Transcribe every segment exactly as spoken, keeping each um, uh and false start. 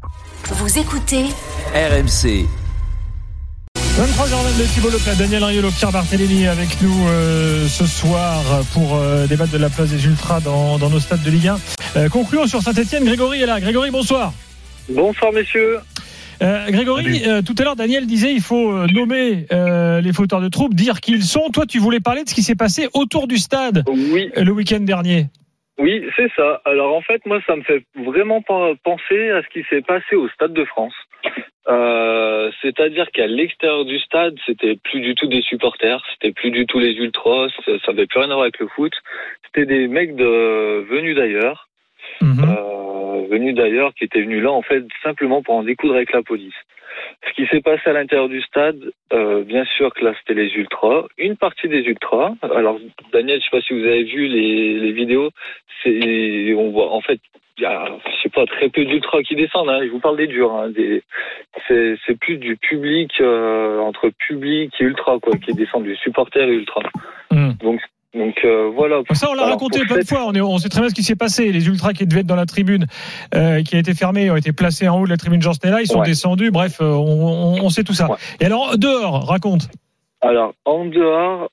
Vous écoutez R M C. vingt-trois heures vingt de Thibaut Leclerc, Daniel Riolo, Pierre Barthélémy avec nous euh, ce soir pour euh, débattre de la place des Ultras dans, dans nos stades de Ligue un. Euh, concluons sur Saint-Etienne. Grégory est là. Grégory, bonsoir. Bonsoir messieurs. Euh, Grégory, euh, tout à l'heure Daniel disait il faut euh, nommer euh, les fauteurs de troubles, dire qui ils sont. Toi tu voulais parler de ce qui s'est passé autour du stade oui. euh, le week-end dernier. Oui, c'est ça. Alors en fait, moi, ça me fait vraiment penser à ce qui s'est passé au Stade de France. Euh, c'est-à-dire qu'à l'extérieur du stade, c'était plus du tout des supporters, c'était plus du tout les ultras, ça n'avait plus rien à voir avec le foot. C'était des mecs de venus d'ailleurs, mmh. euh, venus d'ailleurs, qui étaient venus là en fait simplement pour en découdre avec la police. Ce qui s'est passé à l'intérieur du stade, euh, bien sûr que là c'était les ultras, une partie des ultras. Alors Daniel, je sais pas si vous avez vu les, les vidéos, c'est on voit en fait il y a je sais pas très peu d'ultras qui descendent. Hein, je vous parle des durs. Hein, des, c'est, c'est plus du public euh, entre public et ultra quoi, qui descend du supporter et ultra. Mmh. Donc Donc euh, voilà. Ça on l'a Alors, raconté plein cette... de fois. On, est, on sait très bien ce qui s'est passé. Les ultras qui devaient être dans la tribune, euh, qui a été fermée, ont été placés en haut de la tribune Jean Stella. Ils sont ouais. descendus. Bref, euh, on, on, on sait tout ça. Ouais. Et alors dehors, raconte. Alors en dehors,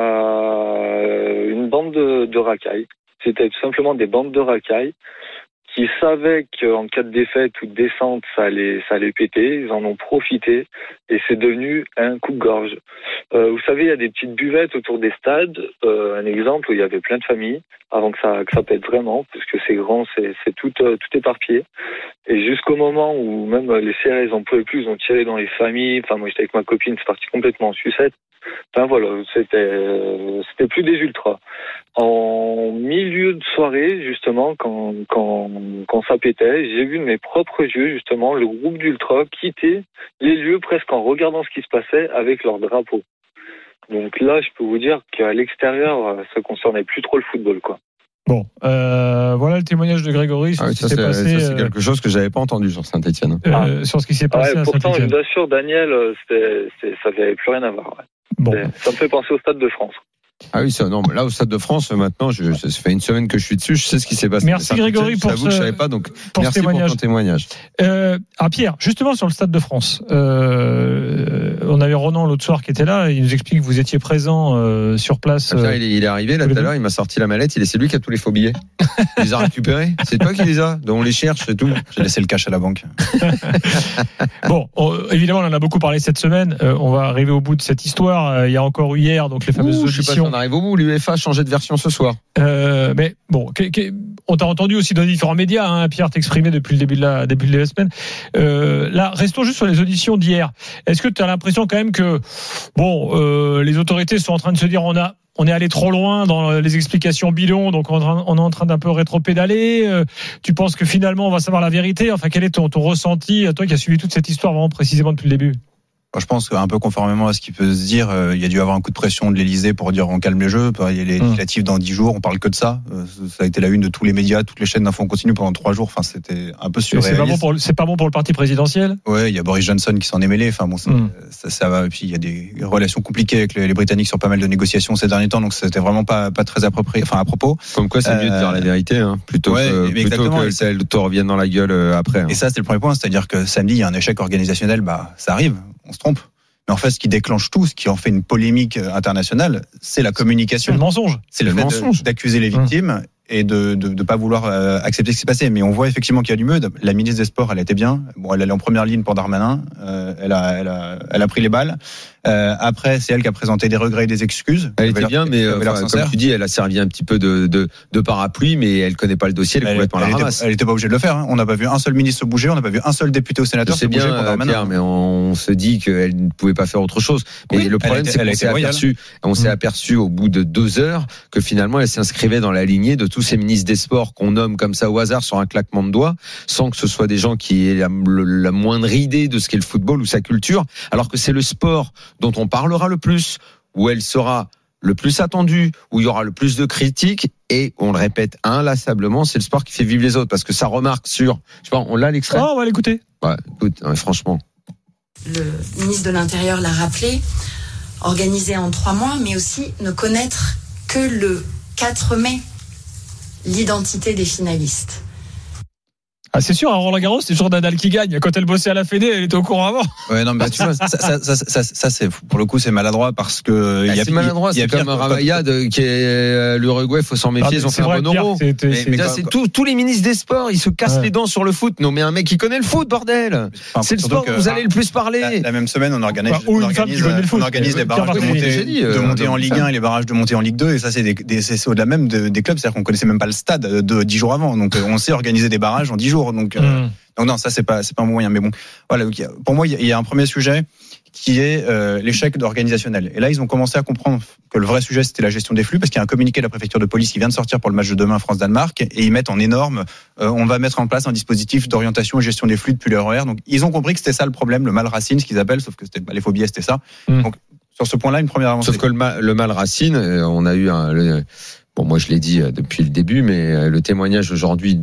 euh, une bande de, de racailles. C'était tout simplement des bandes de racailles qui savaient qu'en cas de défaite ou de descente, ça allait, ça allait péter. Ils en ont profité et c'est devenu un coup-de-gorge. Euh, vous savez, il y a des petites buvettes autour des stades. Euh, un exemple où il y avait plein de familles avant que ça, que ça pète vraiment, parce que c'est grand, c'est, c'est tout, euh, tout éparpillé. Et jusqu'au moment où même les C R S en pouvaient plus, ils ont tiré dans les familles. Enfin, moi, j'étais avec ma copine, c'est parti complètement en sucette. Enfin voilà, c'était, euh, c'était plus des ultras. En milieu de soirée, justement, quand, quand, quand ça pétait, j'ai vu de mes propres yeux, justement, le groupe d'ultras quitter les lieux presque en regardant ce qui se passait avec leur drapeau. Donc là, je peux vous dire qu'à l'extérieur, ça concernait plus trop le football, quoi. Bon, euh, voilà le témoignage de Grégory sur ah oui, ce qui ça, s'est passé. Ça, c'est quelque chose que j'avais pas entendu sur Saint-Etienne. Euh, ah. Sur ce qui s'est passé ouais, à pourtant, Saint-Etienne. je vous assure, Daniel, c'était, c'était, ça n'avait plus rien à voir. Ouais. Bon. Ça me fait penser au Stade de France. Ah oui, ça, non, là au Stade de France, maintenant, je, ça fait une semaine que je suis dessus, je sais ce qui s'est passé. Merci Grégory pour ce, que je savais pas, donc pour merci ce témoignage. pour ton témoignage. Euh, ah Pierre, justement sur le Stade de France, euh, on avait Ronan l'autre soir qui était là, il nous explique que vous étiez présent euh, sur place. Euh, il, est, il est arrivé là tout à l'heure, il m'a sorti la mallette, il est, c'est lui qui a tous les faux billets. Il les a récupérés. C'est toi qui les as, donc on les cherche et tout. J'ai laissé le cash à la banque. Bon, on, évidemment, on en a beaucoup parlé cette semaine. Euh, on va arriver au bout de cette histoire. Euh, il y a encore eu hier, donc les fameuses Ouh, auditions. Je sais pas si on arrive au bout. L'UEFA a changé de version ce soir. Euh, mais bon, qu- qu- on t'a entendu aussi dans différents médias, hein, Pierre, t'exprimer depuis le début de la, début de la semaine. Euh, là, restons juste sur les auditions d'hier. Est-ce que tu as l'impression quand même que, bon, euh, les autorités sont en train de se dire, on a On est allé trop loin dans les explications bidons, donc on est en train d'un peu rétro-pédaler. Euh, tu penses que finalement on va savoir la vérité? Enfin, quel est ton, ton ressenti, toi qui as suivi toute cette histoire vraiment précisément depuis le début? Je pense qu'un peu conformément à ce qui peut se dire, euh, il y a dû avoir un coup de pression de l'Élysée pour dire on calme les jeux. Il y a les législatives dans dix jours, on parle que de ça. Euh, ça a été la une de tous les médias, toutes les chaînes d'infos en continu pendant trois jours. Enfin, c'était un peu surréaliste. C'est pas bon pour le, c'est pas bon pour le parti présidentiel. Ouais, il y a Boris Johnson qui s'en est mêlé. Enfin bon, ça, mm. ça, ça va. Et puis il y a des relations compliquées avec les, les Britanniques sur pas mal de négociations ces derniers temps, donc c'était vraiment pas pas très approprié. Enfin à propos. Comme quoi, c'est euh, mieux de dire la vérité, hein, plutôt ouais, que plutôt que celle te revienne dans la gueule après. Hein. Et ça, c'est le premier point, c'est-à-dire que samedi, il y a un échec organisationnel. Bah, ça arrive, on se trompe. Mais en fait, ce qui déclenche tout, ce qui en fait une polémique internationale, c'est la communication. C'est le mensonge. C'est le, le fait mensonge. d'accuser les victimes mmh. et de de, de pas vouloir euh, accepter ce qui s'est passé. Mais on voit effectivement qu'il y a du meute. La ministre des Sports, elle était bien. Bon, elle allait en première ligne pour Darmanin. Euh, elle a elle a elle a pris les balles. Euh, après, c'est elle qui a présenté des regrets et des excuses. Elle était bien, mais euh, enfin, comme tu dis, elle a servi un petit peu de, de, de parapluie, mais elle connaît pas le dossier, elle est complètement elle la était, ramasse. Elle était pas obligée de le faire. Hein. On n'a pas vu un seul ministre se bouger, on n'a pas vu un seul député ou sénateur se bouger pour Darmanin. Pierre, mais on se dit qu'elle ne pouvait pas faire autre chose. Mais oui, le problème, était, c'est qu'on s'est aperçu, on s'est mmh. aperçu au bout de deux heures que finalement, elle s'inscrivait dans la lignée de tous ces ministres des Sports qu'on nomme comme ça au hasard sur un claquement de doigts, sans que ce soit des gens qui aient la, la moindre idée de ce qu'est le football ou sa culture, alors que c'est le sport dont on parlera le plus, où elle sera le plus attendue, où il y aura le plus de critiques, et on le répète inlassablement, c'est le sport qui fait vivre les autres, parce que ça remarque sur, je sais pas, on l'a l'extrait. Oh, on va l'écouter. Ouais, écoute, ouais, franchement. Le ministre de l'Intérieur l'a rappelé, organisé en trois mois, mais aussi ne connaître que le quatre mai l'identité des finalistes. Ah, c'est sûr, à Roland-Garros, c'est toujours Nadal qui gagne. Quand elle bossait à la Fédé, elle était au courant avant. Ouais, non, mais tu vois, ça, ça, ça, ça, ça, c'est, pour le coup, c'est maladroit parce que. Ah, il y a, c'est maladroit, c'est comme Ravayad qui est l'Uruguay, faut s'en méfier, ils ont fait un bon euro. C'est, c'est, mais, mais c'est tout, tous les ministres des sports, ils se cassent ouais. les dents sur le foot. Non, mais un mec qui connaît le foot, bordel. Enfin, c'est le sport que vous allez le plus parler. La, la même semaine, on organise, enfin, on organise, organise, on organise les barrages de montée, dit, de monter en Ligue un et les barrages de montée en Ligue deux. Et ça, c'est des, des, c'est au-delà même de, des clubs. C'est-à-dire qu'on connaissait même pas le stade de dix jours avant. Donc, on sait organiser des barrages en dix jours. Donc, Donc non, ça c'est pas c'est pas un bon moyen. Mais bon, voilà. Pour moi, il y a un premier sujet qui est euh, l'échec organisationnel. Et là, ils ont commencé à comprendre que le vrai sujet c'était la gestion des flux, parce qu'il y a un communiqué de la préfecture de police qui vient de sortir pour le match de demain France-Danemark, et ils mettent en énorme. Euh, on va mettre en place un dispositif d'orientation et gestion des flux depuis leur horaire. Donc ils ont compris que c'était ça le problème, le mal Racine, ce qu'ils appellent, sauf que c'était les phobies, c'était ça. Mmh. Donc sur ce point-là, une première avancée. Sauf que le mal, le mal Racine, on a eu un. Le, bon, moi je l'ai dit depuis le début, mais le témoignage aujourd'hui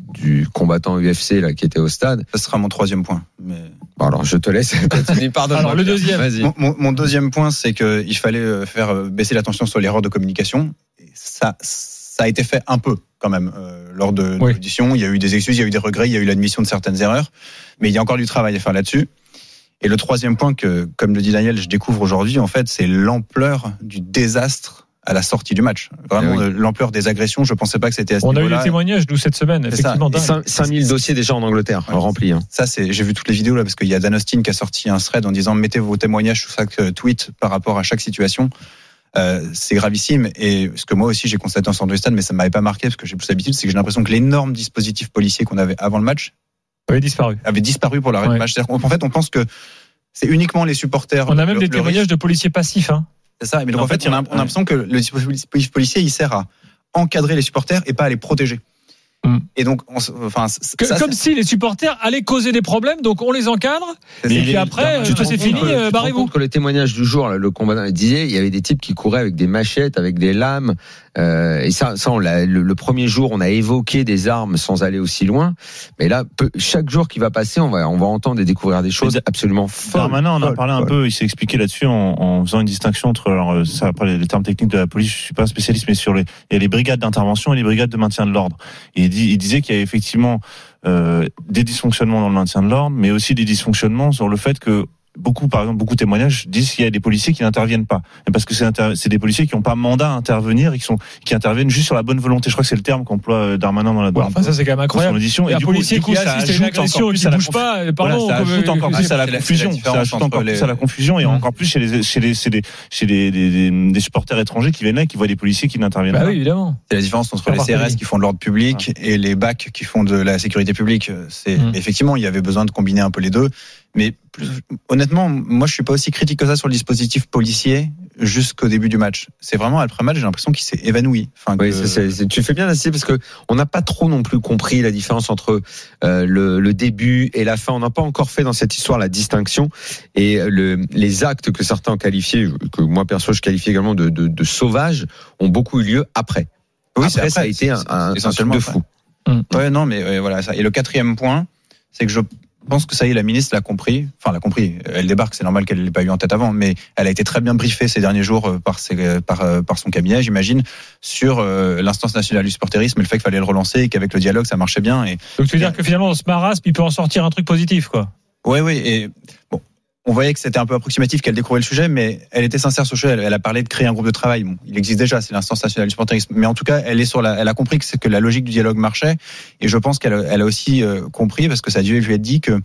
du combattant U F C là qui était au stade. Ce sera mon troisième point. Mais... Bon, alors je te laisse continuer. Pardonne. Alors le deuxième. Vas-y. Mon, mon, mon deuxième point, c'est que il fallait faire baisser la tension sur l'erreur de communication. Et ça, ça a été fait un peu quand même euh, lors de, de oui. l'audition. Il y a eu des excuses, il y a eu des regrets, il y a eu l'admission de certaines erreurs, mais il y a encore du travail à faire là-dessus. Et le troisième point que, comme le dit Daniel, je découvre aujourd'hui, en fait, c'est l'ampleur du désastre à la sortie du match. Vraiment, oui. l'ampleur des agressions, je pensais pas que c'était à ce On niveau-là. On a eu des témoignages, nous, cette semaine, c'est effectivement. cinq mille dossiers déjà en Angleterre, ouais, remplis. Hein. Ça, c'est, j'ai vu toutes les vidéos, là, parce qu'il y a Dan Austin qui a sorti un thread en disant, mettez vos témoignages sous chaque tweet par rapport à chaque situation. Euh, c'est gravissime. Et ce que moi aussi, j'ai constaté en sortant du stade, mais ça m'avait pas marqué, parce que j'ai plus l'habitude, c'est que j'ai l'impression que l'énorme dispositif policier qu'on avait avant le match avait disparu. Avait disparu pour l'arrêt ouais. du match. C'est-à-dire qu'en fait, on pense que c'est uniquement les supporters. On a même le, des témoignages riche. de policiers passifs, hein. C'est ça, mais donc en, en fait, fait, on a, on a l'impression que le dispositif policier, il sert à encadrer les supporters et pas à les protéger. Mm. Et donc, on, enfin, que, ça, comme c'est... si les supporters allaient causer des problèmes, donc on les encadre, et puis après, tout c'est fini, euh, barrez-vous. Que le témoignage du jour, le combattant disait, il y avait des types qui couraient avec des machettes, avec des lames, euh, et ça, ça on l'a, le, le premier jour, on a évoqué des armes sans aller aussi loin, mais là, peu, chaque jour qui va passer, on va, on va entendre et découvrir des choses absolument folles. Darmanin en a parlé un peu, il s'est expliqué là-dessus en, en faisant une distinction entre, alors, ça, après les termes techniques de la police, je suis pas un spécialiste, mais sur les, il y a les brigades d'intervention et les brigades de maintien de l'ordre. Et il, dit, il disait qu'il y avait effectivement euh, des dysfonctionnements dans le maintien de l'ordre, mais aussi des dysfonctionnements sur le fait que beaucoup, par exemple, beaucoup de témoignages disent qu'il y a des policiers qui n'interviennent pas. Et parce que c'est, inter... c'est des policiers qui n'ont pas mandat à intervenir et qui, sont... qui interviennent juste sur la bonne volonté. Je crois que c'est le terme qu'emploie Darmanin dans la ouais, enfin, ça, c'est quand même incroyable. Et, et un policier qui assiste à une agression qui ne bouge pas, pardon, ça ajoute encore plus à la confusion. Ça ajoute encore plus à la confusion et encore plus chez les, chez les, chez les, chez les, des, des supporters étrangers qui viennent là et qui voient des policiers qui n'interviennent pas. Bah oui, évidemment. C'est la différence entre les C R S qui font de l'ordre public et les B A C qui font de la sécurité publique. C'est, effectivement, il y avait besoin de combiner un peu les deux. Mais plus, honnêtement, moi je suis pas aussi critique que ça sur le dispositif policier jusqu'au début du match. C'est vraiment après le match, j'ai l'impression qu'il s'est évanoui. Enfin, oui, que... c'est, c'est, c'est, tu fais bien d'insister parce que on n'a pas trop non plus compris la différence entre euh, le, le début et la fin. On n'a pas encore fait dans cette histoire la distinction et le, les actes que certains ont qualifiés, que moi perso je qualifie également de, de, de sauvages, ont beaucoup eu lieu après. Oui, après, après ça a été un, un, un truc de fou. Mmh. Ouais, non, mais ouais, voilà ça. Et le quatrième point, c'est que je Je pense que ça y est, la ministre l'a compris. Enfin, l'a compris. Elle débarque, c'est normal qu'elle l'ait pas eu en tête avant, mais elle a été très bien briefée ces derniers jours par, ses, par, par son cabinet, j'imagine, sur euh, l'instance nationale du supporterisme et le fait qu'il fallait le relancer et qu'avec le dialogue, ça marchait bien. Et, donc, tu veux dire que finalement, dans ce marasme, il peut en sortir un truc positif, quoi. Oui, oui. Et bon, on voyait que c'était un peu approximatif, qu'elle découvrait le sujet, mais elle était sincère sur le sujet. Elle, elle a parlé de créer un groupe de travail. Bon, il existe déjà, c'est l'instance nationale du supporterisme. Mais en tout cas, elle est sur la, elle a compris que c'est que la logique du dialogue marchait. Et je pense qu'elle elle a aussi euh, compris, parce que ça a dû lui être dit que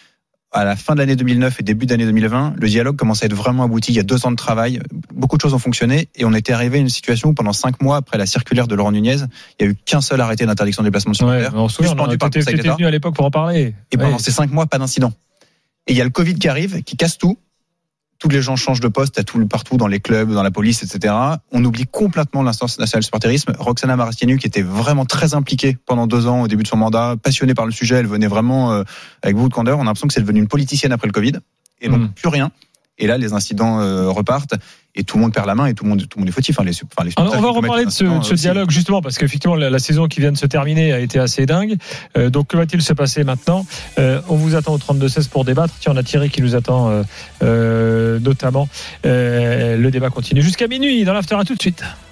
à la fin de l'année deux mille neuf et début d'année deux mille vingt, le dialogue commençait à être vraiment abouti. Il y a deux ans de travail, beaucoup de choses ont fonctionné et on était arrivé à une situation où pendant cinq mois après la circulaire de Laurent Nunez, il y a eu qu'un seul arrêté d'interdiction de déplacement de supporters. Ouais, on se souvient, on était venu à l'époque pour en parler. Et pendant ouais. ces cinq mois, pas d'incident. Et il y a le Covid qui arrive, qui casse tout. Tous les gens changent de poste à tout, partout dans les clubs, dans la police, et cetera. On oublie complètement l'instance nationale du supporterisme. Roxana Maracianu, qui était vraiment très impliquée pendant deux ans au début de son mandat, passionnée par le sujet, elle venait vraiment euh, avec beaucoup de candeur. On a l'impression que c'est devenu une politicienne après le Covid. Et donc, mmh. plus rien. Et là, les incidents euh, repartent et tout le monde perd la main et tout le monde, tout le monde est fautif. Enfin, les, enfin, les on va reparler de ce, de ce dialogue justement parce qu'effectivement la, la saison qui vient de se terminer a été assez dingue. Euh, donc que va-t-il se passer maintenant ? euh, On vous attend au trente-deux seize pour débattre. Tiens, on a Thierry qui nous attend euh, euh, notamment. Euh, le débat continue jusqu'à minuit dans l'after. À tout de suite.